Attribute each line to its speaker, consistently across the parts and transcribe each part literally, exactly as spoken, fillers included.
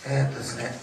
Speaker 1: えーっとですね、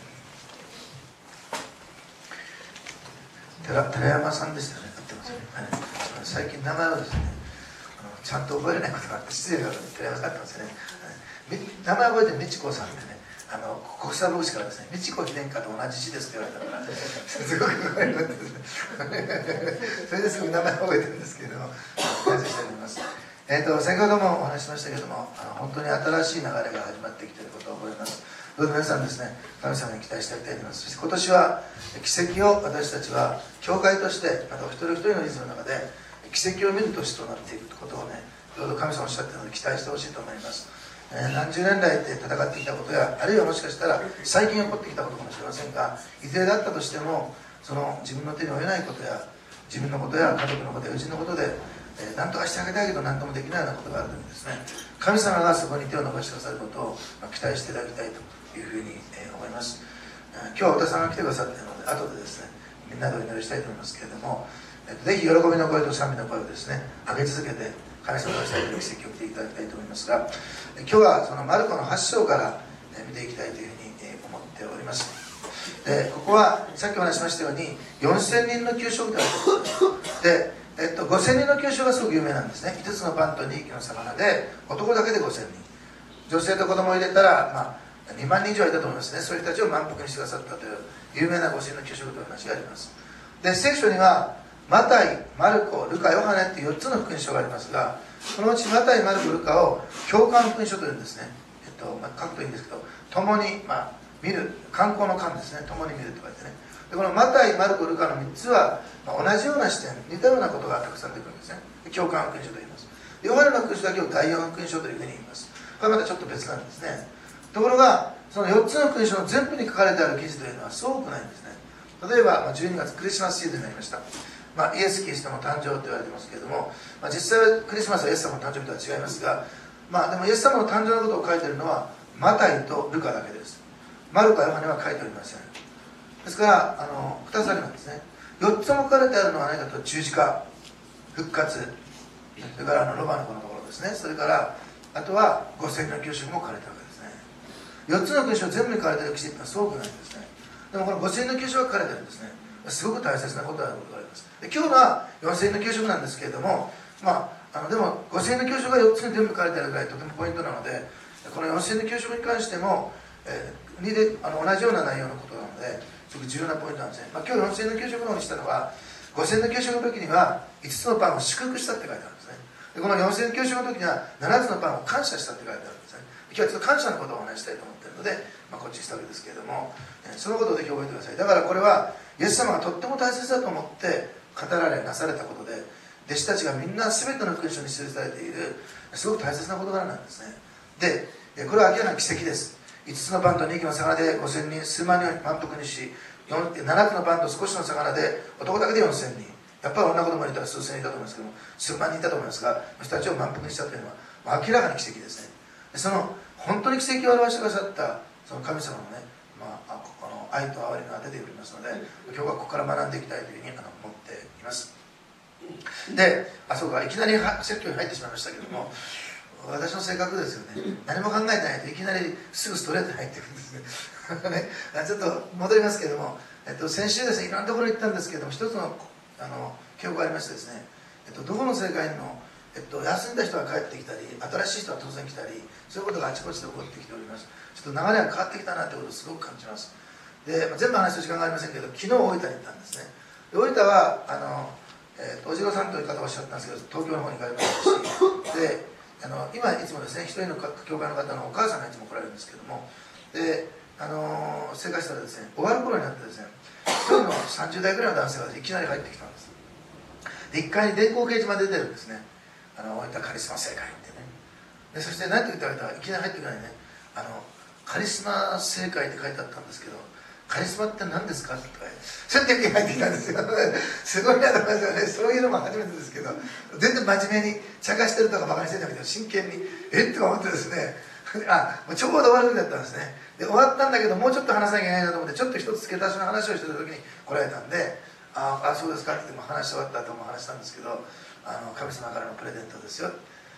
Speaker 1: 寺, 寺山さんでしたね、合ってますよね、はい、最近名前をですね、あのちゃんと覚えれないことがあって失礼なことに寺山さん合ってますよね、はい、名前覚えてる美智子さんってね、あの国際牧師からですね、美智子妃殿下と同じ字ですって言われたからすごく覚えるんですねそれですごく名前を覚えてるんですけれども、感謝しております。えー、と先ほどもお話ししましたけれども、あの本当に新しい流れが始まってきていることを覚えます。どうぞ皆さんですね、神様に期待していきたいと思います。そして今年は奇跡を私たちは教会として、またお一人一人のリズムの中で奇跡を見る年となっていくことをね、どうぞ神様おっしゃっているので期待してほしいと思います。えー、何十年来で戦ってきたことや、あるいはもしかしたら最近起こってきたことかもしれませんが、いずれだったとしても、その自分の手に負えないことや、自分のことや家族のことや友人のことで、えー、何とかしてあげたいけど何ともできないようなことがあるときにですね、神様がそこに手を伸ばしてくださることを、まあ、期待していただきたいというふうに、えー、思います。えー、今日は太田さんが来てくださっているので、後でですね、みんなでお祈りしたいと思いますけれども、えー、ぜひ喜びの声と賛美の声をですね、上げ続けて神様がしたいという奇跡を見ていただきたいと思いますが、えー、今日はそのマルコのはち章から、えー、見ていきたいというふうに、えー、思っております。でここはさっきお話しましたようによんせんにんの給食であるで、えっと、ごせんにんの給食がすごく有名なんですね。いつつのパンとにひきの魚で男だけでごせんにん、女性と子供を入れたら、まあ、にまんにん以上いたと思いますね。そういう人たちを満腹にしてくださったという有名なごせんにんの給食という話があります。で聖書にはマタイ、マルコ、ルカ、ヨハネっていうよっつの福音書がありますが、そのうちマタイ、マルコ、ルカを共感福音書というんですね。えっとまあ、書くといいんですけど、共に、まあ見る、観光の観ですね、共に見ると書いてね。でこのマタイ、マルコ、ルカのみっつは、まあ、同じような視点、似たようなことがたくさん出てくるんですね。共感福音書と言います。ヨハネの福音書だけを第四福音書というふうに言います。これまたちょっと別なんですね。ところがそのよっつの福音書の全部に書かれてある記事というのはそう多くないんですね。例えばじゅうにがつクリスマスシーズンになりました、まあ、イエス・キリストの誕生と言われてますけれども、まあ、実際はクリスマスはイエス様の誕生日とは違いますが、まあ、でもイエス様の誕生のことを書いているのはマタイとルカだけです。マルコ、ヨハネは書いておりません。ですからあのふたつだけなんですね。よっつも書かれてあるのは何かと十字架、復活、それからあのロバの子のところですね、それからあとはごせんにんの給食も書かれてるわけですね。よっつの福音書全部に書かれている記事ってのはすごくないんですね。でもこのごせんにんの給食が書かれてるんですね。すごく大切なことだということがあります。で今日はよんせんにんの給食なんですけれども、まあ、あのでもごせんにんの給食がよっつに全部書かれているぐらいとてもポイントなので、このよんせんにんの給食に関しても、えー、にであの同じような内容のことなのですごく重要なポイントなんですね。まあ、今日よんせんにんの給食の方にしたのはごせんにんの給食の時にはいつつのパンを祝福したって書いてあるんですね。でこのよんせんにんの給食の時にはななつのパンを感謝したって書いてあるんですね。今日はちょっと感謝のことをお話したいと思っているので、まあ、こっちにしたわけですけれども、そのことをぜひ覚えてください。だからこれはイエス様がとっても大切だと思って語られなされたことで、弟子たちがみんな全ての福音書に記されているすごく大切な事柄なんですね。でこれは明らかな奇跡です。いつつのパンとにひきの魚でごせんにん、数万人を満腹にし、ななつのパンと少しの魚で男だけでよんせんにん、やっぱり女子供がいたら数千人いたと思いますけども、数万人いたと思いますが、人たちを満腹にしたというのは明らかに奇跡ですね。その本当に奇跡を表してくださったその神様のね、まあ、この愛と憐れみが出ておりますので、今日はここから学んでいきたいというふうに思っています。で、あそうか、いきなり説教に入ってしまいましたけども、私の性格ですよね。何も考えてないといきなりすぐストレートに入っていくんですねね、ちょっと戻りますけれども、えっと、先週ですね、いろんなところに行ったんですけども、一つのあの記憶がありましてですね、えっと、どこの世界の、えっと、休んだ人が帰ってきたり、新しい人が突然来たり、そういうことがあちこちで起こってきております。ちょっと流れが変わってきたなということをすごく感じます。で、まあ、全部話す時間がありませんけど、昨日大分に行ったんですね。で大分はあの、えー、とおじろさんという方がおっしゃったんですけど、東京の方に帰りましたし、であの今いつもですね、一人の教会の方のお母さんがいつも来られるんですけども、であの生活したらですね、終わる頃になってですね、一人のさんじゅうだいぐらいの男性がいきなり入ってきたんです。でいっかいに電光掲示板出てるんですね。あの大分カリスマ正解ってね。でそして何て言ったらいきなり入ってくるのにね、あのカリスマ正解って書いてあったんですけど、カリスマって何ですかってそうやって入ってきたんですよすごいなと思いますよね。そういうのも初めてですけど、全然真面目に茶化してるとかバカにしてるんじゃなくて、真剣にえっと思ってですねあちょうど終わる時だったんですね。で終わったんだけど、もうちょっと話さなきゃいけないなと思って、ちょっと一つ付け足しの話をしてた時に来られたんで、ああそうですかって言っても話し終わった後も話したんですけど、あの神様からのプレゼントですよ、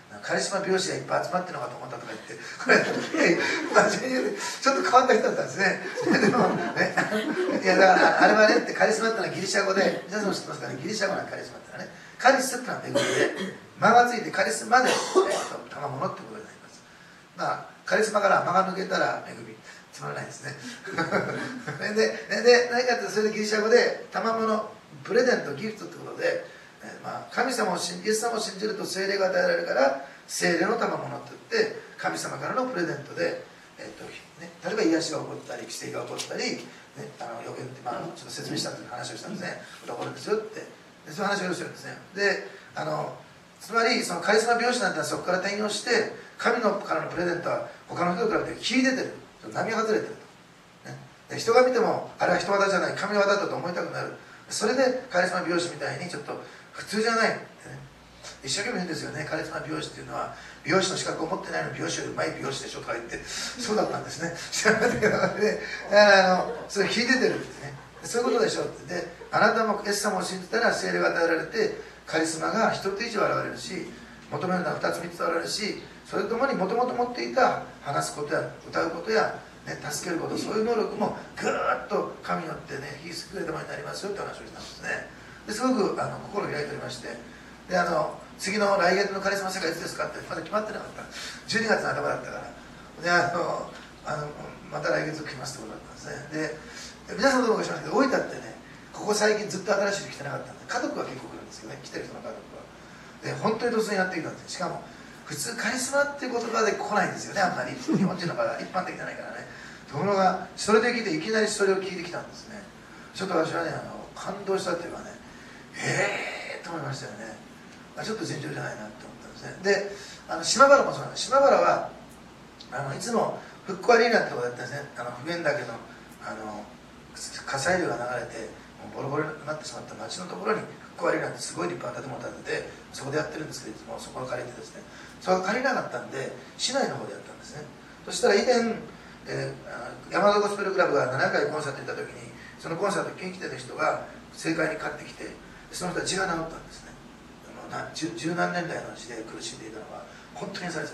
Speaker 1: カリスマ美容師がいっぱい集まってるのかと思ったとか言って、これ真面目にちょっと変わった人だったんですね。でもね、いやだからあれはねってカリスマってのはギリシャ語で、皆さんも知ってますかね、ギリシャ語のカリスマってのはね、カリスってのは恵みで、間がついてカリスマで、えー、と賜物ってことになります。まあカリスマから間が抜けたら恵み、つまらないですね。ででで何かってそれでギリシャ語で賜物、プレゼント、ギフトってことで。まあ、神様を信じ、イエス様を信じると聖霊が与えられるから聖霊の賜物って言って神様からのプレゼントで、えーとね、例えば癒しが起こったり奇跡が起こったり、ね、あの予言って、まあ、ちょっと説明したという話をしたんですね。起こるんですよってでそういう話をしてるんですね。であのつまりそのカリスマ美容師なんてのはそこから転用して神のからのプレゼントは他の人と比べて秀でてる、波外れてると、ね、で人が見てもあれは人技じゃない神技だと思いたくなる。それでカリスマ美容師みたいにちょっと普通じゃないってね、一生懸命言うんですよね。カリスマ美容師っていうのは美容師の資格を持ってないのに美容師よりうまい美容師でしょとか言って、そうだったんですね。知らなかったけどね、あのそれ秀でてるんですね。そういうことでしょって。であなたもイエス様を信じたら聖霊が与えられてカリスマが一つ以上現れるし、求めるのは二つ三つ現れるし、それともにもともと持っていた話すことや歌うことや、ね、助けること、そういう能力もぐーっと神によってね引き優れたものになりますよって話をしたんですね。ですごくあの心を開いておりまして、であの次の来月のカリスマ世界いつですかってまだ決まってなかった。じゅうにがつの頭だったからであのあのまた来月来ますってことだったんですね。で皆さんどうかしますけど大分ってね、ここ最近ずっと新しい人来てなかったんで、家族は結構来るんですけどね、来てる人の家族はで本当に突然やってきたんです。しかも普通カリスマっていう言葉で来ないんですよね、あんまり日本人の場合は一般的じゃないからね。ところがそれで来ていきなりそれを聞いてきたんですね。ちょっと私はねあの感動したっていうかね、ええー、と思いましたよね。ちょっと尋常じゃないなって思ったんですね。であの島原もそうなんです。島原はあのいつも復興アリーナってとこだったんですね。あの普賢岳のあの火砕流が流れてもうボロボロになってしまった町のところに復興アリーナってすごい立派な建物を建ててそこでやってるんですけど、いつもそこを借りてですね、そこが借りなかったんで市内の方でやったんですね。そしたら以前、えー、山田ゴスペルクラブがななかいコンサートに行った時にそのコンサートに来てた人が正解に勝ってきて、その人は血が治ったんですね。十, 十何年来の血で苦しんでいたのが本当にされちゃった。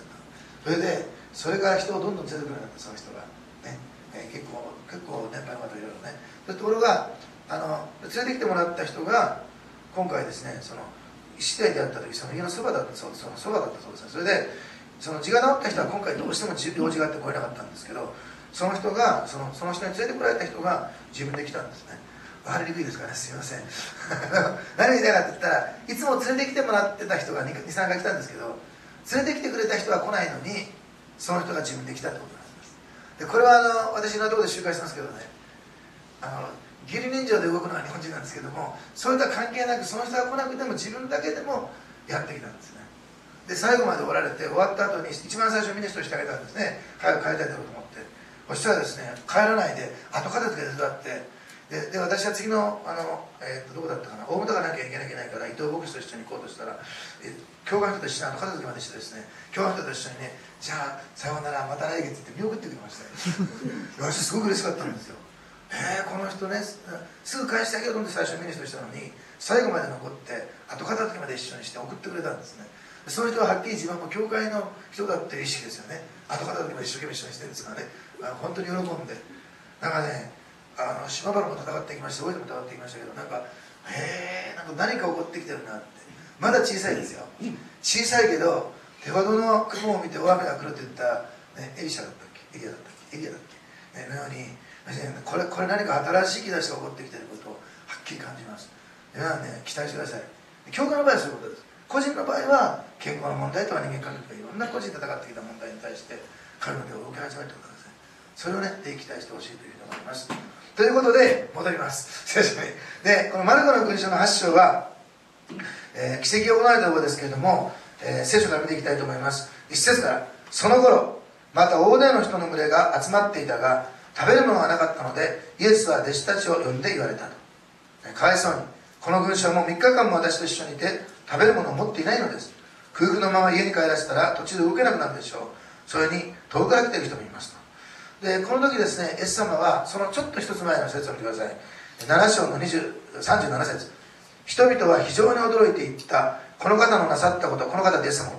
Speaker 1: それでそれから人をどんどん連れてくるようになった。その人がね、えー、結構結構年配の方いろいろね。ところがあの連れてきてもらった人が今回ですね、その市内であった時その家のそばだったそうです。そのそばだったそうですね。それでその血が治った人は今回どうしても用事があって来れなかったんですけど、その人がそのその人に連れてこられた人が自分で来たんですね。分かりにくいですかね、すいません。何を言いたいかって言ったら、いつも連れてきてもらってた人がに、さんかい来たんですけど、連れてきてくれた人は来ないのにその人が自分で来たってことなんです。でこれはあの私のところで集会してますけどね、あの義理人情で動くのは日本人なんですけども、それとは関係なくその人が来なくても自分だけでもやってきたんですね。で最後までおられて終わった後に一番最初にミニストしてあげたんですね。早く帰りたいだろうと思って、そしたらですね、帰らないで後片付け手伝ってでで私は次のあの、えー、とどこだったかな、大牟田がなきゃいけないから伊藤牧師と一緒に行こうとしたら、え教会の人と一緒にあの片付けまでしてですね、教会の人と一緒にね、じゃあさようならまた来月って見送ってくれましたよ。私すごく嬉しかったんですよ。えー、この人ね す, すぐ返してあげようと思って最初ミニストしたのに最後まで残って後片付けまで一緒にして送ってくれたんですね。その人ははっきり自分も教会の人だっていう意識ですよね。後片付けまで一生懸命一緒にしてるんですからね、あの本当に喜んで、なんかね、あの島原も戦ってきました、大分も戦ってきましたけど、なんかへえ、なんか何か起こってきてるなって。まだ小さいですよ、小さいけど手ほどの雲を見て大雨が来るって言った、ね、エリシャだったっけ、エリアだったっけエリアだっけ、ね、のようにこれ、これ何か新しい兆しが起こってきていることをはっきり感じます。ではね、期待してください。教会の場合はそういうことです。個人の場合は健康の問題とは人間関係とかいろんな個人で戦ってきた問題に対して彼の手を動き始めてください。それをね、期待してほしいというふうに思います。ということで戻ります。聖書にでこのマルコの福音書のはち章は、えー、奇跡が行われたところですけれども、えー、聖書から見ていきたいと思います。一節から、その頃また大勢の人の群れが集まっていたが食べるものがなかったのでイエスは弟子たちを呼んで言われたと。かわいそうに、この群衆はもうみっかかんも私と一緒にいて食べるものを持っていないのです。空腹のまま家に帰らせたら途中で動けなくなるでしょう。それに遠くから来ている人もいますと。でこの時ですね、イエス様はそのちょっと一つ前の説を見てください。なな章のさんじゅうなな節、人々は非常に驚いていった。この方のなさったこと、この方でイエス様のことです。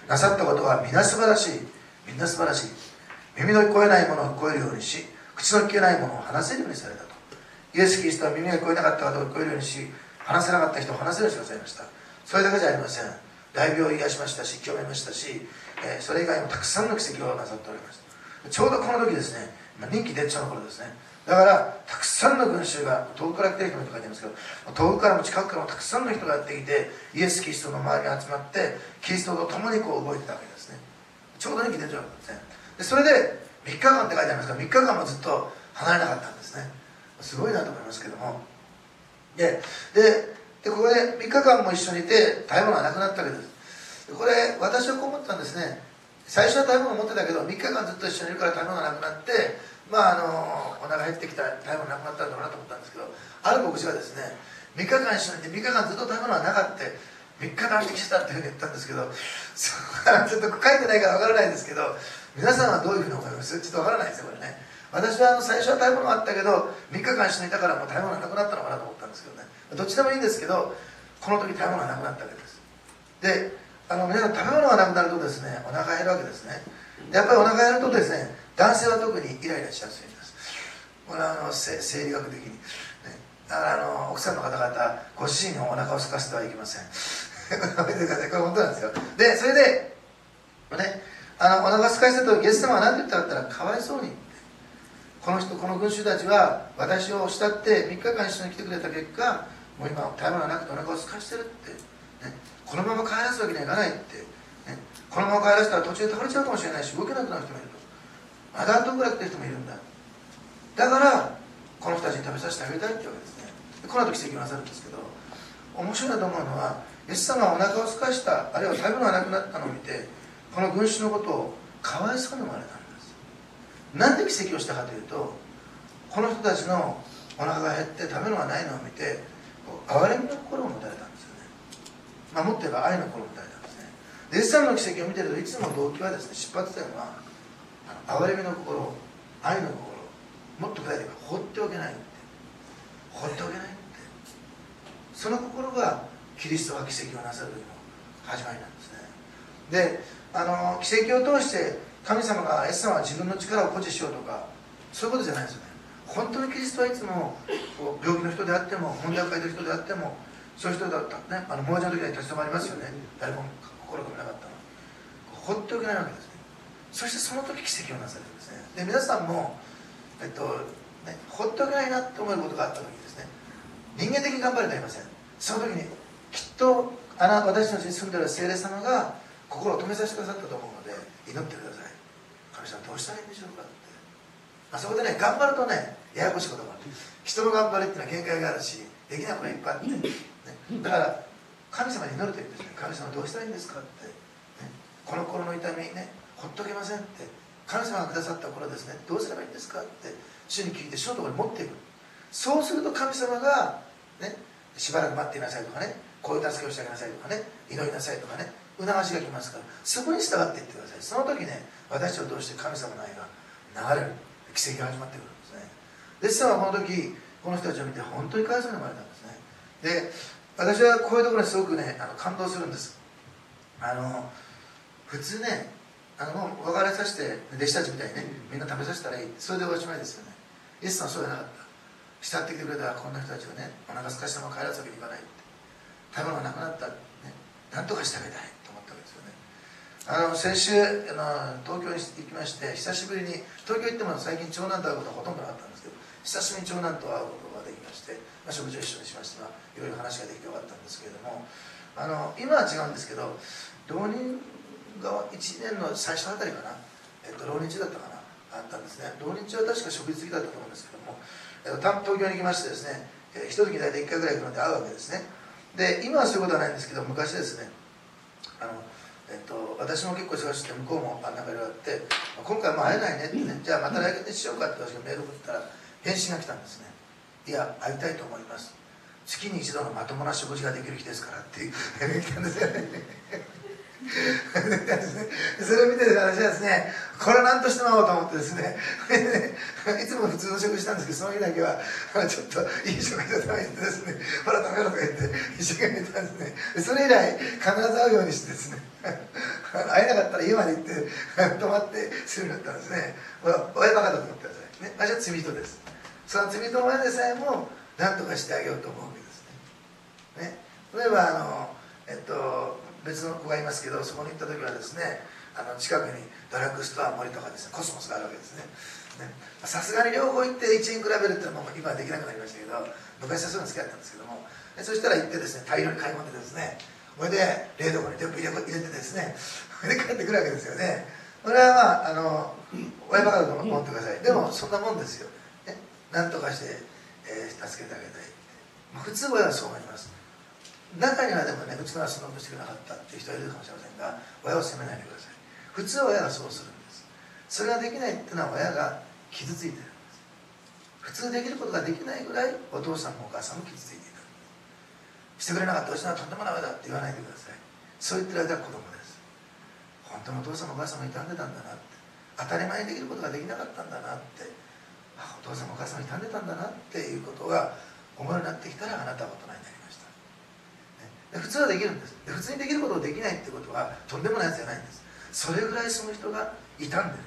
Speaker 1: なさったことは皆素晴らしい。みんな素晴らしい。耳の聞こえないものを聞こえるようにし、口の聞けないものを話せるようにされたと。イエス・キリストは耳が聞こえなかった方を聞こえるようにし、話せなかった人を話せるようにしてくださいました。それだけじゃありません。大病を癒しましたし、清めましたし、えー、それ以外にもたくさんの奇跡をなさっておりました。ちょうどこの時ですね、人気絶頂の頃ですね。だからたくさんの群衆が、遠くから来てる人もいると書いてありますけど、遠くからも近くからもたくさんの人がやってきて、イエス・キリストの周りに集まってキリストと共にこう動いてたわけですね。ちょうど人気絶頂の頃ですね。でそれでみっかかんって書いてありますが、みっかかんもずっと離れなかったんですね。すごいなと思いますけども、でででここでみっかかんも一緒にいて食べ物がなくなったわけです。でこれ私はこう思ったんですね。最初は食べ物持ってたけどみっかかんずっと一緒にいるから食べ物がなくなって、まああのお腹減ってきた、食べ物なくなったんだろうなと思ったんですけど、ある牧師がですね、みっかかん一緒にいてみっかかんずっと食べ物がなかったってみっかかんしてきたっていうふうに言ったんですけど、そちょっと書いてないからわからないんですけど、皆さんはどういうふうに思います？ちょっとわからないですよこれね。私はあの最初は食べ物があったけどみっかかん一緒にいたからもう食べ物がなくなったのかなと思ったんですけどね。どっちでもいいんですけど、この時食べ物がなくなったわけです。であの皆さん、食べ物がなくなるとですね、お腹減るわけですね。でやっぱりお腹減るとですね、男性は特にイライラしやすいんです。これはあの生理学的に、ね、だからあの奥さんの方々、ご自身のお腹を空かせてはいけません。これ本当なんですよ。でそれで、ね、あのお腹空かせたとイエス様は何て言ったかって言ったら、かわいそうに、この人、この群衆たちは私を慕ってみっかかん一緒に来てくれた結果、もう今食べ物がなくてお腹を空かしてるって、ね、このまま帰らすわけにはいかないって、ね、このまま帰らせたら途中で倒れちゃうかもしれないし、動けなくなる人もいると、まだ後ぐらい来てる人もいるんだ、だからこの人たちに食べさせてあげたいってわけですね。でこの後奇跡をなさるんですけど、面白いなと思うのは、イエス様はお腹を空かした、あるいは食べ物がなくなったのを見て、この群衆のことをかわいそうに思われたんです。なんで奇跡をしたかというと、この人たちのお腹が減って食べ物がないのを見て、憐れみの心を持たれたんですよね。まあ、もっと言えば愛の心を持たれたんですね。でイエス様の奇跡を見てると、いつも動機はですね、出発点はあの憐れみの心、愛の心、もっと書いてば放っておけないって、放っておけないって、その心がキリストが奇跡をなさるの始まりなんですね。であの奇跡を通して神様が、イエス様は自分の力を誇示しようとか、そういうことじゃないですよね。本当にキリストはいつも病気の人であっても、問題を抱えている人であっても、そういう人だったらね、あの盲人の時に立ち止まりますよね。誰も心がなかったの放っておけないわけですね。そしてその時奇跡をなされるんですね。で皆さんも、えっとね、放っておけないなと思うことがあった時ですね、人間的に頑張れとは言いません。その時にきっとあな私たちに住んでいる聖霊様が心を止めさせてくださったと思うので、祈ってください。神様どうしたらいいんでしょうかって、まあ、そこでね、頑張るとね、ややこしいことがある。人の頑張りっていうのは限界があるし、できないことがいっぱいあって、ね、だから神様に祈ると言うんですね。神様どうしたらいいんですかって、ね、この心の痛みね、ほっとけませんって、神様がくださった心ですね、どうすればいいんですかって主に聞いて、主のところに持っていく。そうすると神様が、ね、しばらく待っていなさいとかね、こういう助けをしてあげなさいとかね、祈りなさいとかね、促しが来ますから、そこに従っていってください。その時ね、私たちを通して神様の愛が流れる、奇跡が始まってくるんですね。ですからこの時、この人たちを見て本当にかわいそうに思われたんですね。で私はこういうところにすごくね、あの感動するんです。あの普通ね、あのもう別れさせて、弟子たちみたいにね、みんな食べさせたらいい、それでおしまいですよね。イエスさんはそうじゃなかった。慕ってきてくれたこんな人たちをね、お腹すかしたまま帰らすわけにいかないって、食べ物がなくなった、ね、なんとかしてあげたいと思ったわけですよね。あの先週あの東京に行きまして、久しぶりに、東京行っても最近長男と会うことはほとんどなかったんですけど、久しぶりに長男と会うことができまして、まあ、食事を一緒にしまして、まあ、いろいろ話ができてよかったんですけれども、あの今は違うんですけど、浪人がいちねんの最初あたりかな、えっと、浪人中だったかな、あったんですね。浪人中は確か食事好きだったと思うんですけども、えっと、東京に行きましてですね、えー、一時大体いっかいぐらい行くので会うわけですね。で今はそういうことはないんですけど、昔ですね、あの、えっと、私も結構忙しくて、向こうもなんかいろいろあって、今回も会えないねってね、じゃあまた来月にしようかって私がメールを送ったら返信が来たんですね。いや、会いたいと思います、月に一度のまともな食事ができる日ですからっていうメールが来たんですよね。それを見てる私はですね、これは何としても会おうと思ってですね、いつも普通の食事したんですけど、その日だけはちょっといい食事を食べてですね、ほら食べろとか言って一生懸命言ったんですね。それ以来必ず会うようにしてですね会えなかったら家まで行って泊まってするようになったんですね。親バカだと思ってくださいね。私は罪人です。その罪人の親でさえも何とかしてあげようと思うわけですね。ね、例えばあの、えっと、別の子がいますけど、そこに行った時はですね、あの近くにドラッグストア森とかですね、コスモスがあるわけですね。さすがに両方行っていちえん比べるっていうのはもう今はできなくなりましたけど、昔はそういうの好きだったんですけども、そしたら行ってですね、大量に買い物でですね、それで冷蔵庫に全部入れ入れてですね、それで帰ってくるわけですよね。これはまああの親バカだと思ってください。でもそんなもんですよ、ね、なんとかして、えー、助けてあげたいって、まあ、普通親はそう思います。中にはでもね、うちのはそんなことしてくれなかったっていう人はいるかもしれませんが、親を責めないでください。普通は親がそうするんです。それができないっていうのは親が傷ついてるんです。普通できることができないぐらいお父さんもお母さんも傷ついていた。してくれなかったらうちのはとんでもない親だって言わないでください。そう言ってる間は子供です。本当のお父さんもお母さんも傷んでたんだなって、当たり前にできることができなかったんだなって、あ、お父さんもお母さんも傷んでたんだなっていうことが思うようになってきたら、あなたは大人になりました、ね、で普通はできるんです。で普通にできることをできないってことはとんでもないやつじゃないんです。それぐらいその人が傷んでるんです。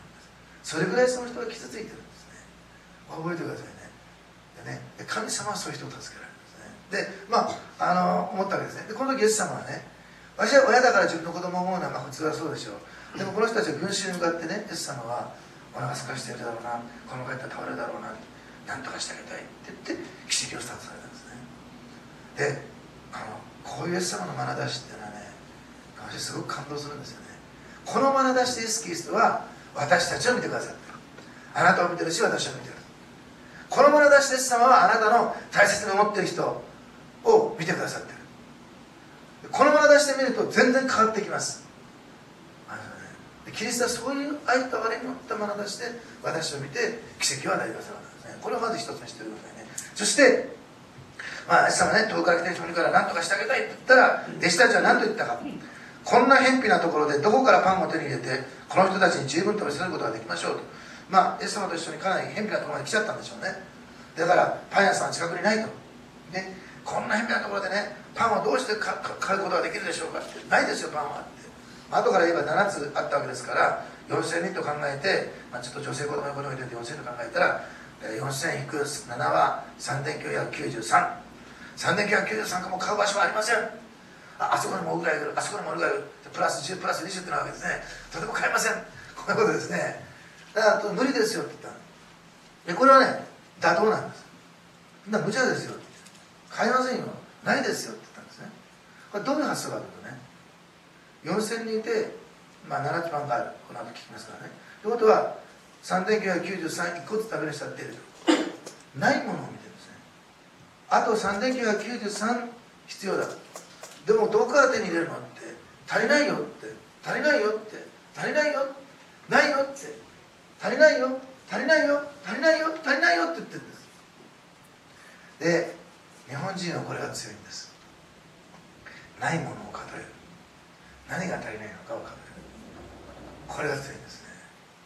Speaker 1: それぐらいその人が傷ついてるんですね。覚えてくださいね。でね、神様はそういう人を助けられるんですね。でまあ、あの思ったわけですね。でこの時イエス様はね、私は親だから自分の子供を思うのはまあ普通はそうでしょう。でもこの人たちは群衆に向かってね、イエス様はお腹すかしているだろうな、この帰ったら倒れるだろうな、なんとかしてあげたいって言って奇跡をスタートされたんですね。であのこういうイエス様の眼差しっていうのはね、私すごく感動するんですよね。この眼差しでイエス・キリストは私たちを見てくださってる。あなたを見てるし、私を見てる。この眼差しでイエス様はあなたの大切に思っている人を見てくださってる。この眼差しで見ると全然変わってきます。キリストはそういう愛と憐れみに持った眼差しで私を見て奇跡は成り立つわけですね。これをまず一つにしておいてくださいね。そしてまあイエス様ね、遠くから来た人もいるから何とかしてあげたいって言ったら、弟子たちは何と言ったか。こんな偏僻なところでどこからパンを手に入れてこの人たちに十分と見せることができましょうと。まあイエス様と一緒にかなり偏僻なところまで来ちゃったんでしょうね。だからパン屋さんは近くにないと、ね、こんな偏僻なところでね、パンをどうして買うことができるでしょうかって。ないですよ、パンはって。後から言えばななつあったわけですからよんせんにんと考えて、まあ、ちょっと女性子供の子供を入れてよんせんにんと考えたら、よんせん引くななはさんぜんきゅうひゃくきゅうじゅうさん、さんぜんきゅうひゃくきゅうじゅうさん個も買う場所はありません。あ, あそこにもおぐらいいる、あそこにもおぐらいいる、プラスじゅうプラスにじゅうってなわけですね。とても買えません。こんなことですね。だから無理ですよって言った。でこれはね、妥当なんです。そんな無茶ですよって。買えませんよ、ないですよって言ったんですね。これどういう発想かというとね、よんせんにんいて、まあ、ななつパンがある、この後聞きますからね。ということはさんぜんきゅうひゃくきゅうじゅうさんいっこずつ食べる人だっていると、ないものを見てるんですね。あとさんぜんきゅうひゃくきゅうじゅうさん必要だ。でもどこから手に入れるのって、足りないよって、足りないよって、足りないよ、ないよって、足りないよ、足りないよ、足りないよ、足りないよって言ってるんです。で日本人はこれが強いんです。ないものを語れる、何が足りないのかを語れる、これが強いんですね。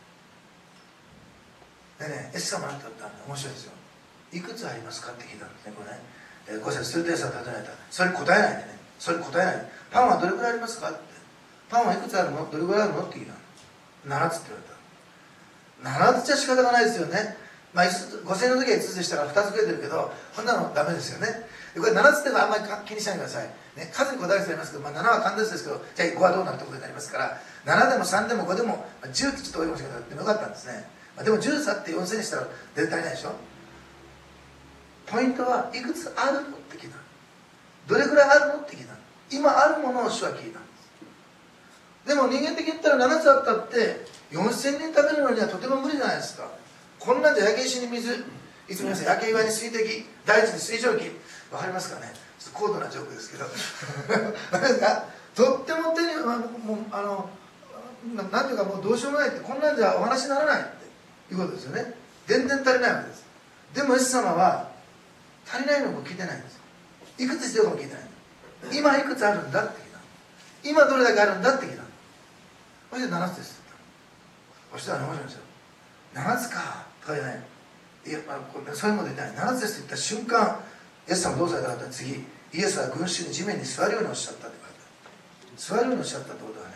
Speaker 1: でね、イエス様なんて言ったんで面白いですよ。いくつありますかって聞いたんですね。これね、えー、ごせん数点差を立てられた。それに答えないでね、それに答えないで、パンはどれくらいありますかって、パンはいくつあるの、どれくらいあるのって聞いたの。ななつって言われた。ななつじゃ仕方がないですよね。まあ、ごせんの時はいつつでしたからふたつ増えてるけど、こんなのダメですよね。これななつってのはあんまり気にしないでください、ね、数にこだわる人いますけど、まあ、ななは簡単ですけど、じゃあごはどうなるってことになりますから、ななでもさんでもごでも、まあ、じゅうってちょっと多いかもしれないけどよかったんですね。まあ、でもじゅうさってよんせんにしたら絶対足りないでしょ。ポイントはいくつあるのって聞いた。どれくらいあるのって聞いた。今あるものを主は聞いたんです。でも人間的に言ったらななつあったってよんせんにん食べるのにはとても無理じゃないですか。こんなんじゃ焼け石に水、いつも言います焼け岩に水滴、大地に水蒸気、わかりますかね。ちょっと高度なジョークですけどとっても手にもうあのなんていうかもうどうしようもないって、こんなんじゃお話にならないっていうことですよね。全然足りないわけです。でもイエス様は足りないのも聞いてないんです。いくつ必要かも聞いてない。今いくつあるんだって聞いた。今どれだけあるんだって聞いた。そしてななつですって言った。そしたら面白いんですよ。ななつかとか言わない。いや、まあ、そういうこと言ってない。ななつですって言った瞬間、イエス様どうされたかというと、次イエスは群衆に地面に座るようにおっしゃったって書いてある。座るようにおっしゃったってことはね、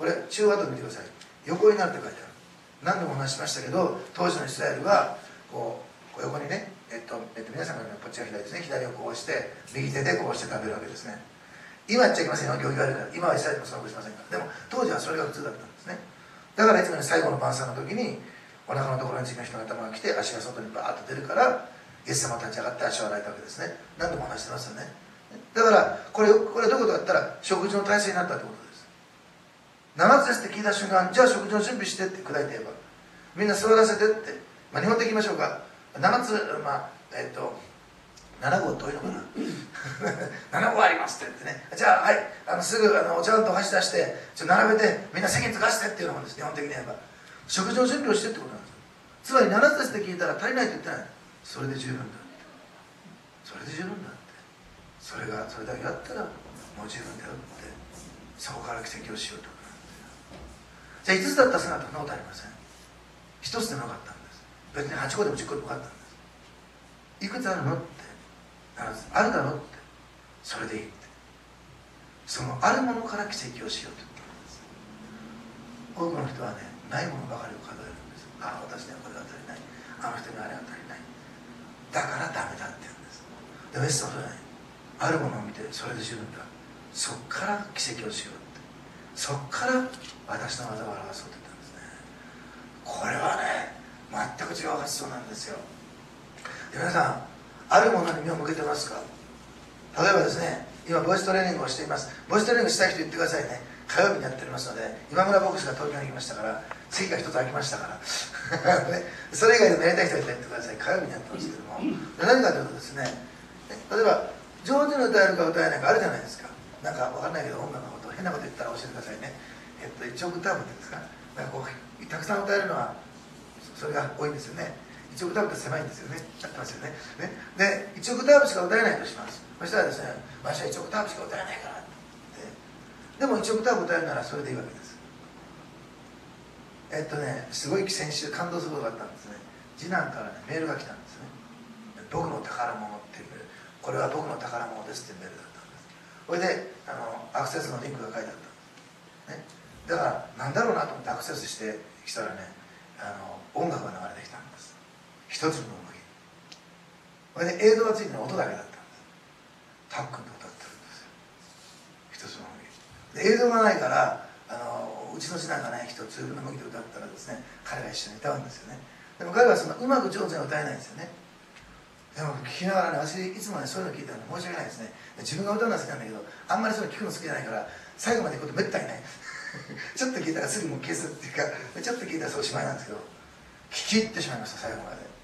Speaker 1: これ中央跡見てください。横になるって書いてある。何度もお話ししましたけど、当時のイスラエルはこうこう横にね、えっとえっと、皆さんがこっちが左ですね、左をこうして右手でこうして食べるわけですね。今やっちゃいけませんよ、行儀悪いから。今はイスラエルもそんなことしませんから。でも当時はそれが普通だったんですね。だからいつもね、最後の晩餐の時にお腹のところに次の人の頭が来て足が外にバーッと出るから、イエス様が立ち上がって足を洗えたわけですね。何度も話してますよね。だからこれこれどういうことだったら、食事の体制になったってことです。ななつですって聞いた瞬間、じゃあ食事の準備してって砕いて言えば、みんな座らせてって、まあ、日本的に言いましょうか。ななつ、まあえっとななごうって多いのかなななごありますって言ってね、じゃあはい、あのすぐあのお茶碗と箸出してちょ並べてみんな席につかしてっていうのがです、日本的に言えば食事の準備をしてってことなんですよ。つまりななつですって聞いたら足りないと言ってない。それで十分だって、それで十分だって、それがそれだけだったらもう十分だよって、そこから奇跡をしようと。じゃあいつつだった姿はそんなことありません。ひとつでもよかったんです。別にはちこでもじゅっこでもよかったんです。いくつあるのって、あるだろって、それでいいって、そのあるものから奇跡をしようと言ったんです。多くの人はね、ないものばかりを数えるんです。ああ、私にはこれが足りない、あの人にはあれが足りない、だからダメだって言うんです。でもイエス様はね、あるものを見てそれで十分だ、そっから奇跡をしようって、そっから私の技を表そうと言ったんですね。これはね、全く違う発想なんですよ。で皆さん、あるものに目を向けてますか？例えばですね、今ボイストレーニングをしています。ボイストレーニングしたい人言ってくださいね。火曜日にやっておりますので、今村ボックスが東京に行きましたから、席が一つ空きましたからね、それ以外でもやりたい人がいたら言ってください。火曜日にやってますけども、何かというとですね、例えば上手に歌えるか歌えないかあるじゃないですか。なんか分かんないけど音楽のこと変なこと言ったら教えてくださいね。えっといちオクターブっていうんですか、なんかこうたくさん歌えるのはそれが多いんですよね。いちオクターブって狭いんですよね。やってますよね。ねでいちオクターブしか歌えないとします。そしたらですね、私はいちオクターブしか歌えないからって、でもいちオクターブ歌えるならそれでいいわけです。えっとねすごい先週感動することがあったんですね。次男からねメールが来たんですね。僕の宝物っていうメール、これは僕の宝物ですっていうメールだったんです。これであのアクセスのリンクが書いてあったんです、ね、だからなんだろうなと思ってアクセスしてきたらね、あの音楽が流れてきたんです。一つの音楽。これで映像がついてる音だけだったんです。タックンで歌ってるんですよ、一つの音楽で。映像がないからあのうちの次男がね一つの麦で歌ったらですね、彼が一緒に歌うんですよね。でも彼はそのうまく上手に歌えないんですよね。でも聞きながらね、私いつもねそういうの聞いたら、ね、申し訳ないですね。自分が歌うのは好きなんだけど、あんまりそういうの聞くの好きじゃないから最後まで行くことめったにないちょっと聞いたらすぐもう消すっていうか、ちょっと聞いたらそうおしまいなんですけど、聞き入ってしまいました最後まで。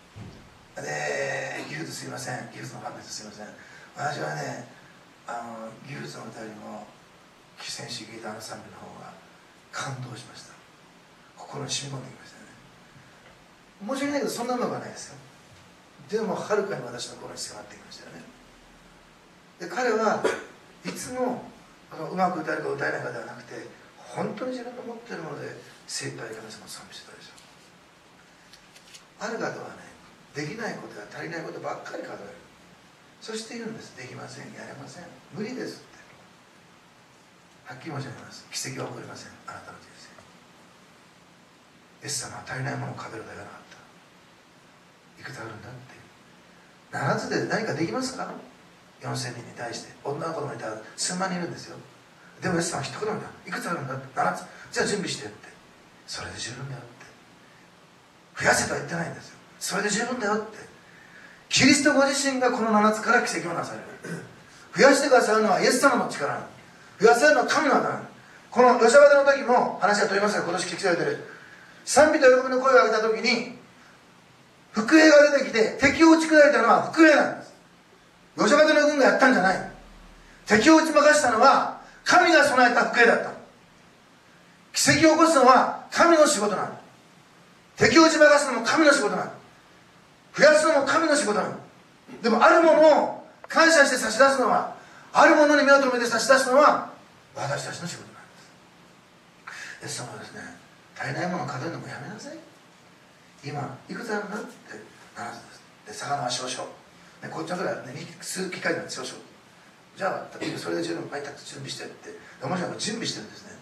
Speaker 1: でギフトすいません、ギフトのファンです、すいません。私はね、あのギフトの歌よりも先週聞いたあの賛美の方が感動しました。心に染み込んできましたね。申し訳ないけどそんなうまくはないですよ。でもはるかに私の心に迫ってきましたよね。で彼はいつもあのうまく歌えるか歌えないかではなくて、本当に自分の持っているもので精一杯神様を賛美してたでしょ。ある方はね、できないことや足りないことばっかり数える。そして言うんです。できません、やれません、無理ですって。はっきり申し上げます。奇跡は起こりません、あなたの人生。イエス様は足りないものを数えるだけはなかった。いくつあるんだっていう。ななつで何かできますか？よんせんにんに対して女の子供いたら数万人いるんですよ。でもイエス様は一言なんだ。いくつあるんだって。ななつ。じゃあ準備してって。それで十分だよって。増やせとは言ってないんですよ。それで十分だよって。キリストご自身がこのななつから奇跡をなされる。増やしてくださるのはイエス様の力なの。増やせるのは神の技なの。このヨシャバテの時も話が飛びますが、今年聞きされてる賛美と喜びの声を上げた時に伏兵が出てきて敵を打ち砕いたのは伏兵なんです。ヨシャバテの軍がやったんじゃない。敵を打ち負かしたのは神が備えた伏兵だった。奇跡を起こすのは神の仕事なの。敵を打ち負かすのも神の仕事なの。増やすのも神の仕事なの。でもあるものを感謝して差し出すのは、あるものに目を留めて差し出すのは私たちの仕事なんです。イエス様はですね、足りないものを数えるのもやめなさい。今いくつあるんだってななつです。で魚は少々、ね、こっちのからね数機械なんです少々。じゃあそれで十分毎日準備してって、面白いのが準備してるんですね。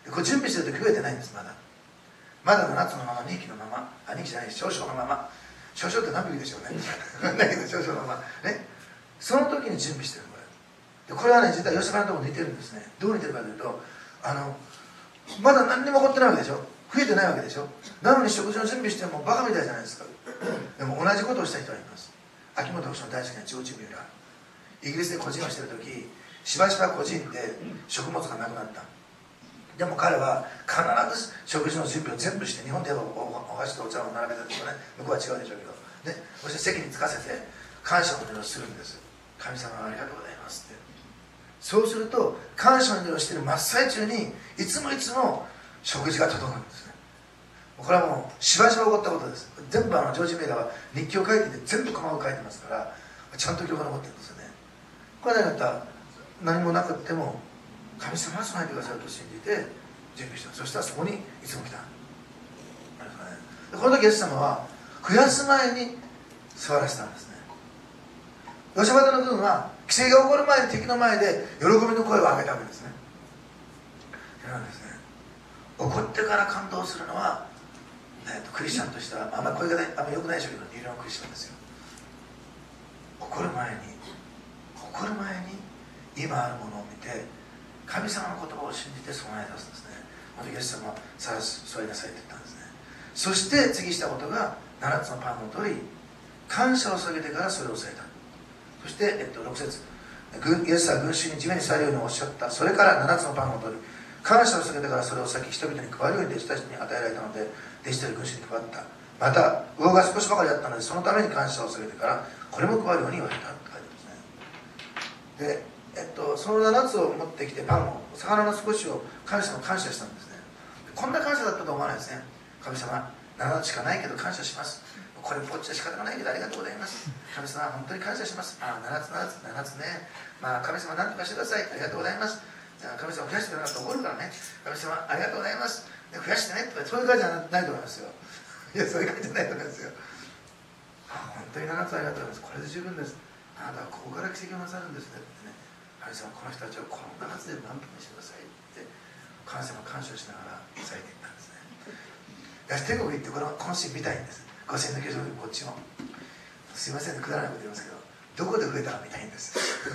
Speaker 1: でこれ準備してる時増えてないんです。まだまだななつのまま、にひきのまま、あにひきじゃない、少々のまま。少々って何匹でしょうねだけど少々のままね、その時に準備してる。これでこれはね、実はヨセフのところに似てるんですね。どう似てるかというと、あのまだ何にも起こってないわけでしょ、増えてないわけでしょ。なのに食事の準備してもバカみたいじゃないですかでも同じことをした人がいます。秋元博士の大好きなジョージ・ミューラー。イギリスで個人をしてる時、しばしば個人で食物がなくなった。でも彼は必ず食事の準備を全部して、日本ではお箸とお茶を並べたとかね、向こうは違うでしょうけど、ね、そして席に着かせて感謝の祈りをするんです。神様ありがとうございますって。そうすると感謝の祈りをしている真っ最中にいつもいつも食事が届くんですね。これはもうしばしば起こったことです。全部あのジョージ・メイラーは日記を書いてて全部細かく書いてますから、ちゃんと記憶が残ってるんですよね。これだったら何もなくっても神様は備えてくださると信じて準備した。そしたらそこにいつも来た。この時イエス様は増やす前に座らせたんですね。ヨシャバテの軍は奇跡が起こる前に敵の前で喜びの声を上げたわけですね。なんですね、起こってから感動するのは、えー、とクリスチャンとしてはあんまり声があんまり良くないでしょうけど、理論のクリスチャンですよ。起こる前に起こる前に今あるものを見て神様の言葉を信じて備え出すんですね。あのイエス様はさあ座りなさいって言ったんですね。そして次したことがななつのパンを取り感謝を捧げてからそれを添えた。そして、えっと、ろく節、イエスは群衆に地面に座るようにおっしゃった。それからななつのパンを取り感謝を捧げてからそれを先人々に配るように弟子たちに与えられたので、弟子たち群衆に配った。また魚が少しばかりあったのでそのために感謝を捧げてからこれも配るように言われたって書いてますね。で、えっと、そのななつを持ってきてパンを魚の少しを神様に感謝したんですね。こんな感謝だったと思わないですね。神様ななつしかないけど感謝します。これっぽっちは仕方がないけどありがとうございます。神様本当に感謝します。ああななつななつななつね、まあ神様何とかしてください、ありがとうございます。神様増やしてくれなかったら怒るからね、神様ありがとうございます、増やしてねとか、そういう感じじゃないと思いますよ。いやそういう感じじゃないと思いますよ。ああ本当にななつありがとうございます、これで十分です。あなたはここから奇跡をなさるんですねってね、神様この人たちをこのななつで満腹にしてくださいって神様感謝しながら咲いていったんですね。私天国行ってこのこのシーン見たいんです。ごせんの球場でこっちもすいませんね、くだらないこと言いますけど、どこで増えたか見たいんです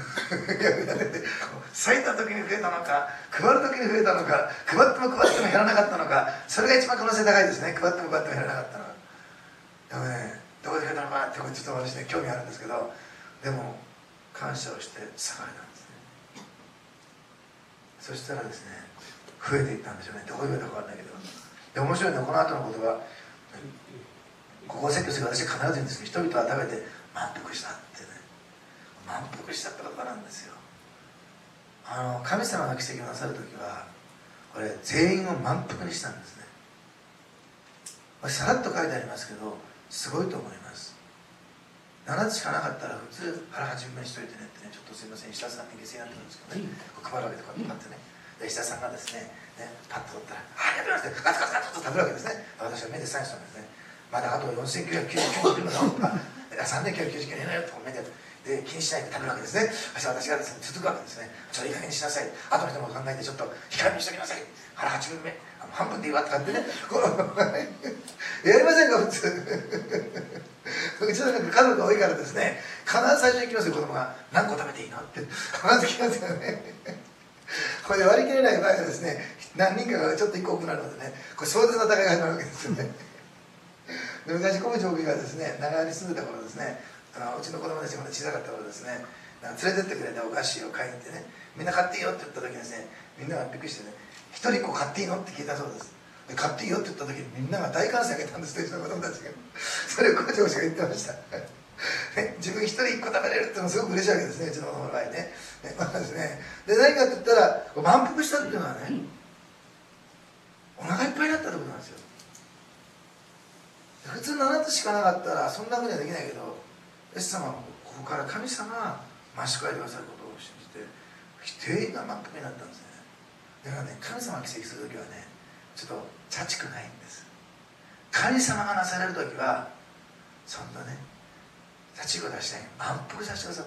Speaker 1: 咲いた時に増えたのか、配る時に増えたのか、配っても配っても減らなかったのか、それが一番可能性高いですね。配っても配っても減らなかったのか。でもね、どこで増えたのかってこれちょっと私ね興味あるんですけど、でも感謝をして下がれたんですね。そしたらですね、増えていったんでしょうね。どこで増えたか分かんないけど。で面白いのはこの後の言葉、ここを説教する私は必ず言うんですけど、人々は食べて満腹したってね、満腹したって言葉なんですよ。あの神様が奇跡をなさる時はこれ全員を満腹にしたんですね。さらっと書いてありますけどすごいと思います。ななつしかなかったら普通腹八分目にしといてねってね、ちょっとすいません、石田さんに下水になってるんですけどね、配るわけでこうやってパッてね、で石田さんがですね、ねパッと取ったら「ありがとうございます」ってガツガツガツと食べるわけですね。私は目でサインしたんですね。まだあとよんせんきゅうひゃくきゅうじゅうきゅうのとかさんぜんきゅうひゃくきゅうじゅうきゅうのよと目でで気にしないで食べるわけですね。そして私がですね続くわけですね。ちょっといい加減にしなさい、後の人も考えてちょっと控えめにしときなさい、腹八分目半分でいいわって感じでねやりませんか普通うちの家族が多いからですね、必ず最初に来ますよ、子供が「何個食べていいの?」って必ず来ますよねこれで割り切れない場合はですね、何人かがちょっといっこ多くなるのでね、これ壮絶な戦いが始まるわけですよねで昔小渕大がですね長屋に住んでた頃ですね、あのうちの子供たちがまだ小さかった頃ですね、連れてってくれたお菓子を買いに行ってね、みんな買っていいよって言った時にですね、みんながびっくりしてね、一人一個買っていいのって聞いたそうです。で買っていいよって言った時にみんなが大歓声上げたんですね、うちの子供たちがそれを小渕大が言ってましたね、自分一人一個食べれるってのもすごく嬉しいわけですね、うちの子供の場合ね。ね、まあですね、で何かって言ったら満腹したっていうのはね、お腹いっぱいになったってことなんですよ。普通ななつしかなかったらそんなふうにはできないけど、イエス様はここから神様が増し加えてくださることを信じて全員が満腹になったんですね。だからね、神様が奇跡する時はね、ちょっとチャチくないんです。神様がなされる時はそんなねチャチく出したい、満腹させてくださった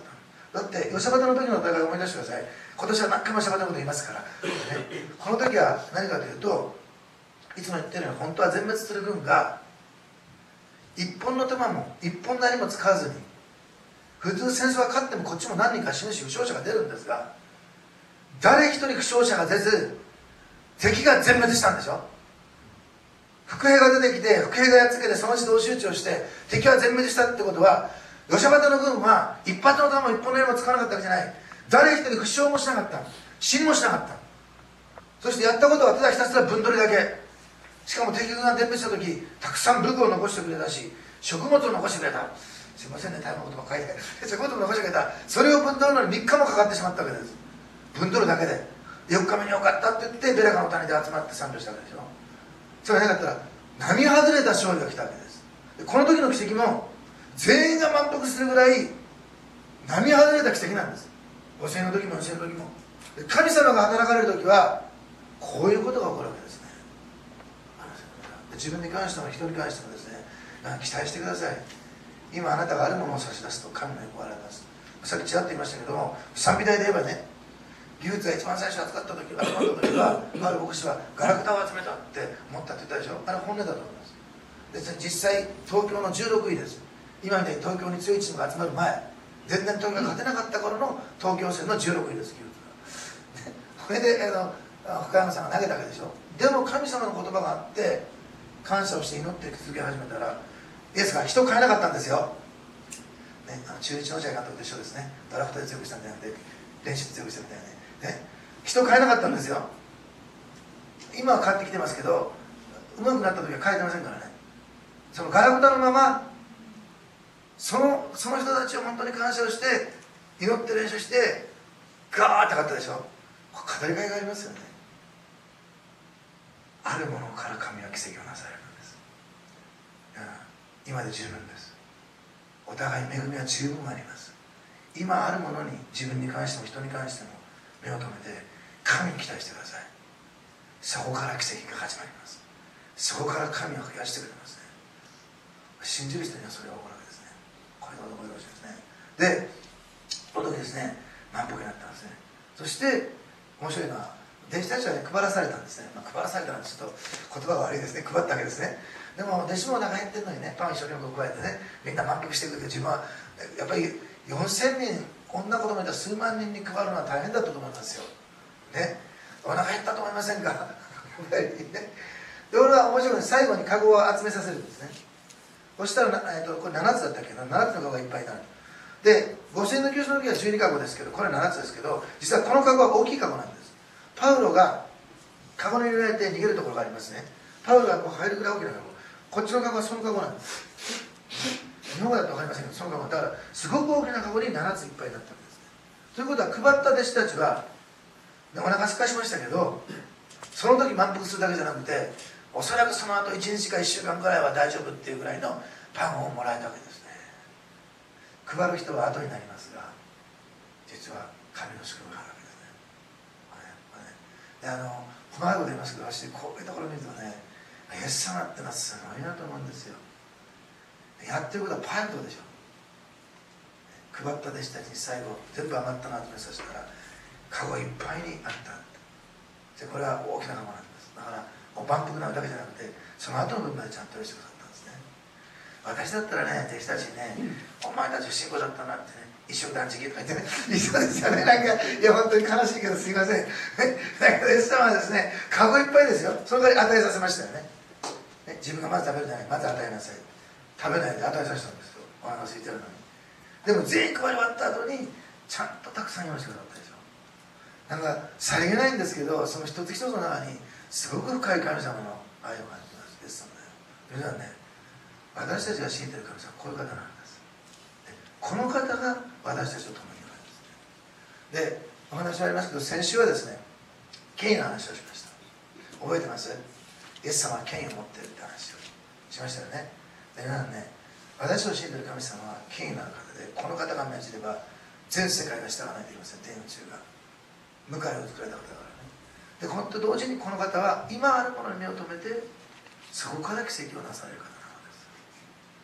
Speaker 1: だってヨシャバタの時のお互い思い出してください。今年は何回もヨシャバタのこと言いますから、ね、この時は何かというと、いつも言ってるように本当は全滅する軍が一本の弾も一本なりも使わずに、普通戦争が勝ってもこっちも何人か死ぬし負傷者が出るんですが、誰一人負傷者が出ず敵が全滅したんでしょ。伏兵が出てきて伏兵がやっつけてその人を集中して敵は全滅したってことは、ヨシャバタの軍は一発の弾も一本の槍も使わなかったわけじゃない。誰一人負傷もしなかった、死にもしなかった。そしてやったことはただひたすら分取りだけ。しかも敵軍が全滅した時、たくさん武具を残してくれたし、食物を残してくれた。すいませんね、大変なことばっかりで。食物を残してくれた。それを分取るのにみっかもかかってしまったわけです。分取るだけでよっかめによかったって言ってベラカの谷で集まって賛美したわけでしょ。それがなかったら並外れた勝利が来たわけです。でこの時の奇跡も全員が満腹するぐらい並外れた奇跡なんです。ごせんの時もよんせんの時も。神様が働かれる時はこういうことが起こるわけですね。自分に関しても人に関してもですね、期待してください。今あなたがあるものを差し出すと神の横を現れます。さっきちらっと言いましたけども、賛美台で言えばね、技術が一番最初扱った時は、集まった時は、ある牧師はガラクタを集めたって思ったって言ったでしょ。あれ本音だと思います。で実際東京のじゅうろくいです。今みたいに東京に強いチームが集まる前、全然東京が勝てなかった頃の東京戦のじゅうろくいです。技術がこれであの深山さんが投げたわけでしょ。でも神様の言葉があって感謝をして祈って続け始めたら、イエスが人を変えなかったんですよ、ね、あの中日の落合監督と一緒ですね。ドラフトで強くしたんじゃなくて練習で強くしたみたいな ね, ね人を変えなかったんですよ。今は変わってきてますけど、上手くなった時は変えてませんからね。そのガラクタのままそのその人たちを本当に感謝をして祈って練習してガーッて勝ったでしょ。これ語りがいがありますよね。あるものから神は奇跡をなされるんです、うん、今で十分です。お互い恵みは十分あります。今あるものに自分に関しても人に関しても目を留めて神に期待してください。そこから奇跡が始まります。そこから神を増やしてくれますね。信じる人にはそれが起こるわけですね。これが覚えてほしいですね。でこの時ですね、満腹になったんですね。そして面白いのは弟子たちはね配らされたんですね、まあ、配らされたのはちょっと言葉が悪いですね。配ったわけですね。でも弟子もお腹減ってるのにね、パン一生懸命加えてね、みんな満腹してくれて、自分はやっぱりよんせんにん、女子供いたら数万人に配るのは大変だったと思いますよ、ね、お腹減ったと思いませんかね、で俺は面白いのに最後にカゴを集めさせるんですね。そしたら、えー、とこれななつだったっけな、ななつのカゴがいっぱいになる。でごせんの休止の時はじゅうにカゴですけど、これはななつですけど、実はこのカゴは大きいカゴなんです。パウロがカゴに入れられて逃げるところがありますね。パウロがこう入るぐらい大きなカゴ、こっちのカゴはそのカゴなんです。日本語だと分かりませんけど、そのカゴだからすごく大きなカゴにななついっぱいになったんですね。ということは配った弟子たちはお腹すかしましたけど、その時満腹するだけじゃなくて、おそらくその後いちにちかいっしゅうかんくらいは大丈夫っていうぐらいのパンをもらえたわけですね。配る人は後になりますが、実は神の祝福があるわけですね。であの細かいこと言いますけど、私こういうところを見るとね、イエス様ってのはすごいなと思うんですよ。やってることはパイロットでしょ。配った弟子たちに最後全部余ったのを集めさせたらカゴいっぱいにあったで、これは大きなカゴなんです。だからもう満腹なだけじゃなくて、その後の分までちゃんと用意してくださったんですね。私だったらね、弟子たちにね、お前たち不信仰だったなってね、一生断食とか言ってね、言いそうですよね。なんか、いや、本当に悲しいけどすいません。だけど、イエス様はですね、カゴいっぱいですよ。その代わり与えさせましたよね。ね、自分がまず食べるじゃない、まず与えなさい。食べないで与えさせたんですよ。お腹空いてるのに。でも全員配り終わった後に、ちゃんとたくさん用意してくださったでしょ。なんか、さりげないんですけど、その一つ一つの中に、すごく深い神様の愛を感じます。イエス様だよ。皆さんね、私たちが信じている神様はこういう方なんです。この方が私たちと共にいるんです。で、お話はありますけど、先週はですね、権威の話をしました。覚えてます？イエス様は権威を持っているって話をしましたよね。で、皆さんね、私を信じている神様は権威のある方で、この方が命じれば全世界が従わないといけません。天宇宙が向かいを作られた方だからね。で、このと同時にこの方は今あるものに目を留めて、そこから奇跡をなされる方なのです。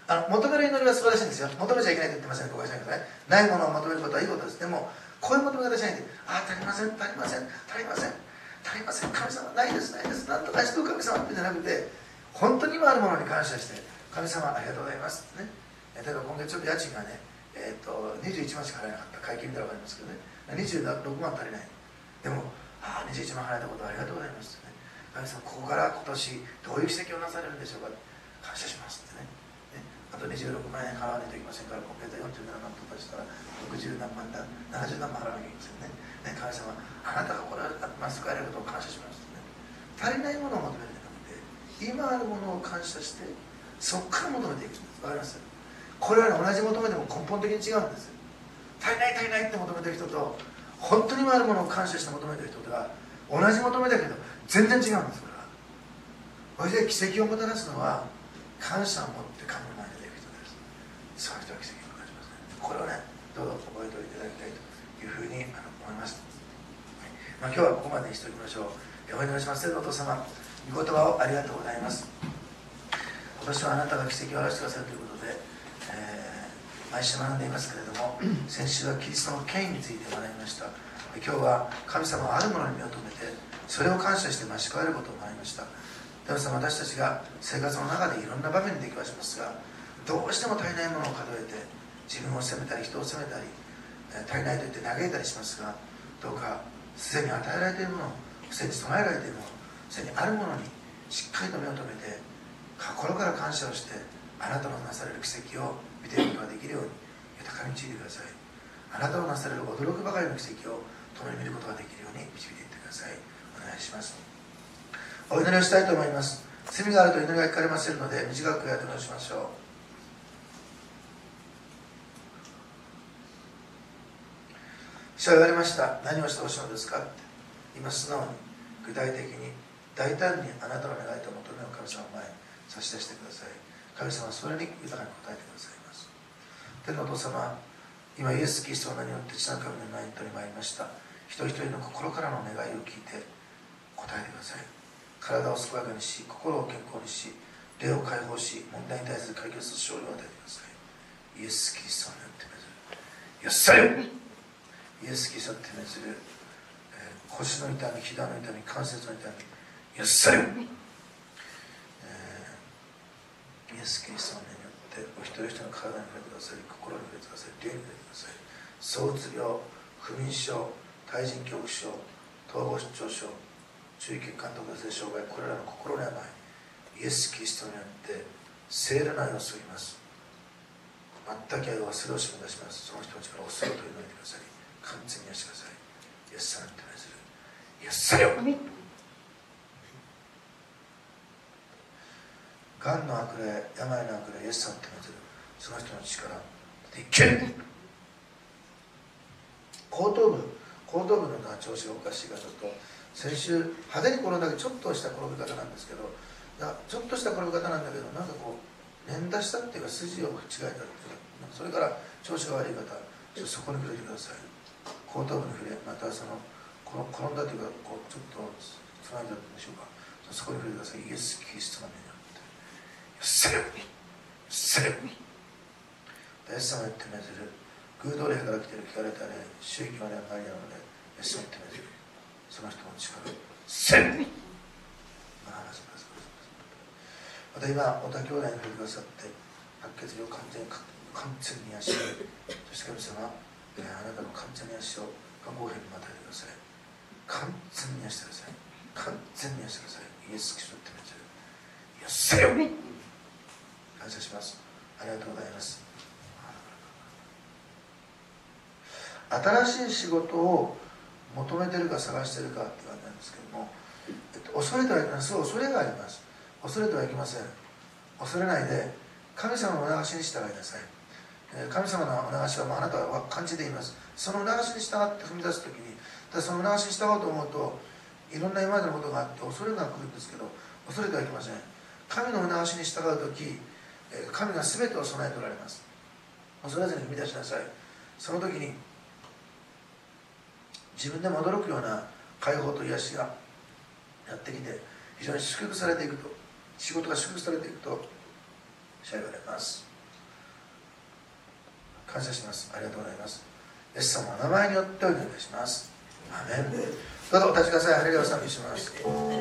Speaker 1: あの求める祈りは素晴らしいんですよ。求めちゃいけないと言ってません、誤解しないでください。ないものを求めることはいいことです。でもこういう求め方しないで、ああ足りません足りません足りません足りません、神様ないですないです、なんとかして神様ってじゃなくて、本当に今あるものに感謝して、神様ありがとうございますってね。例えば今月ちょっと家賃がね、えー、とにじゅういちまんしか払えなかった。会計見たら分かりますけどね、にじゅうろくまん足りない。でもああにじゅういちまん払えたことありがとうございますってね。神様ここから今年どういう奇跡をなされるんでしょうか、感謝しますってね。あとにじゅうろくまん円払わないといけませんから、今月はよんじゅうななまんとかしたらろくじゅう何万だ、ななじゅう何万払わなきゃいけませんね。ね、神様あなたがこれをまず使えることを感謝しますってね。足りないものを求めるんじゃなくて、今あるものを感謝してそこから求めていくんです。わかります？これは、ね、同じ求めても根本的に違うんですよ。足りない足りないって求めてる人と、本当に今あるものを感謝して求めてる人とは同じ求めだけど全然違うんです。これはそれで奇跡をもたらすのは感謝を持って神の前に出る人です。そういう人は奇跡を感じますね。これをね、どうぞ覚えておいていただきたいというふうに思います。はい、まあ、今日はここまでにしておきましょう。お祈りします。お父様、御言葉をありがとうございます。今年はあなたが奇跡を表してくださるということで、えー、毎週学んでいますけれども、先週はキリストの権威について学びました。今日は神様はあるものに目を留めて、それを感謝して増し加えることを学びました。神様、私たちが生活の中でいろんな場面で出くわしますが、どうしても足りないものを数えて自分を責めたり人を責めたり、足りないと言って嘆いたりしますが、どうかすでに与えられているもの、すでに備えられているもの、すでにあるものにしっかりと目を留めて、心から感謝をしてあなたのなされる奇跡を見ていくことができるように豊かに導いてください。あなたのなされる驚くばかりの奇跡を共に見ることができるように導いていってください。お願いします。お祈りをしたいと思います。罪があると祈りが聞かれませんので、短くやっておしましょう。主は言われました。何をしてほしいのですかって。今素直に具体的に大胆にあなたの願いと求めを神様の前に差し出してください。神様はそれに豊かに応えてくださいます。天のお父様、今イエス・キリストの名によって父なる神の前に取り参りました。一人一人の心からの願いを聞いて答えてください。体を健やかにし、心を健康にし、霊を解放し、問題に対する解決と勝利を与えてください。イエス・キリストによってめずる。よっさよイエス・キリストによってめずる、えー、腰の痛み、膝の痛み、関節の痛み、よっさよ、えー、イエス・キリストの名によってお一人一人の体に触れてくださり、心に触れてくださり、霊に触れてください。躁うつ病、不眠症、対人恐怖症、統合失調症、注意欠陥特性障害、これらの心の病、イエス・キリストによって聖霊なるを注ぎます。全く愛を忘れをしめ出します。その人たちから恐れと祈りてくださり、完全に癒してください。イエス様に手をする。イエスさよ。がんの悪霊、病の悪霊、イエス様に手をする。その人の力でいける。後頭部、後頭部の調子がおかしい方と、先週派手に転んだけどちょっとした転び方なんですけど、ちょっとした転び方なんだけど、なんかこう捻挫したっていうか筋を違えたっていうか、それから調子が悪い方、ちょっとそこに触れてください。後頭部に触れ、またその転んだというか、こうちょっとつないだんでしょうか、そこに触れてください。イエス・キリストの名によってセレブにセレブにイエス様に手めずる。偶像霊から来ている聞かれた霊、宗教霊マリアの霊、イエス様に手めずる。その人の力セレブにまた今、小田兄弟に触れてくださって、白血病完全に完全に癒し、そして神様、えー、あなたの完全に癒しを看護兵にまたいてください。完全に癒してください。完全に癒してください。イエス・キリストの手にする。癒せよ。感謝します。ありがとうございます。新しい仕事を求めてるか探してるかって感じなんですけども、えっと、恐れてはいけない。そう、恐れがあります。恐れてはいけません。恐れないで神様のお流しに従いなさい。神様のお流しはもうあなたは感じています。そのお流しに従って踏み出すときに、ただそのお流しに従おうと思うといろんな今までのことがあって恐れが来るんですけど、恐れてはいけません。神のお流しに従うとき、神が全てを備えておられます。恐れずに踏み出しなさい。その時に自分でも驚くような解放と癒しがやってきて、非常に祝福されていくと、仕事が祝福されていくとおっしゃられます。 感謝します。ありがとうございます。イエス様の名前によってお祈りいたします。アーメン。どうぞお立ちください。ハレルヤを賛美します。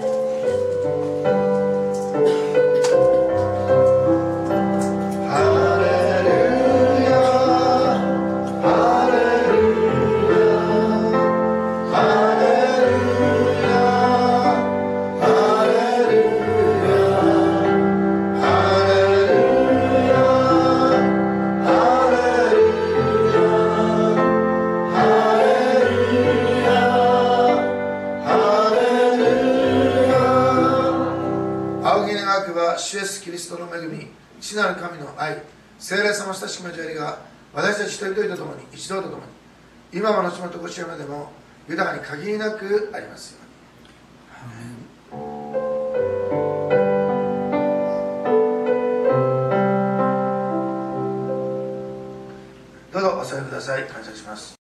Speaker 1: 主イエスキリストの恵み、父なる神の愛、聖霊様親しき交わりが私たち一人一人と共に、一同と共に、今も後もとこしえまでも豊かに限りなくありますように。どうぞお座りください。感謝します。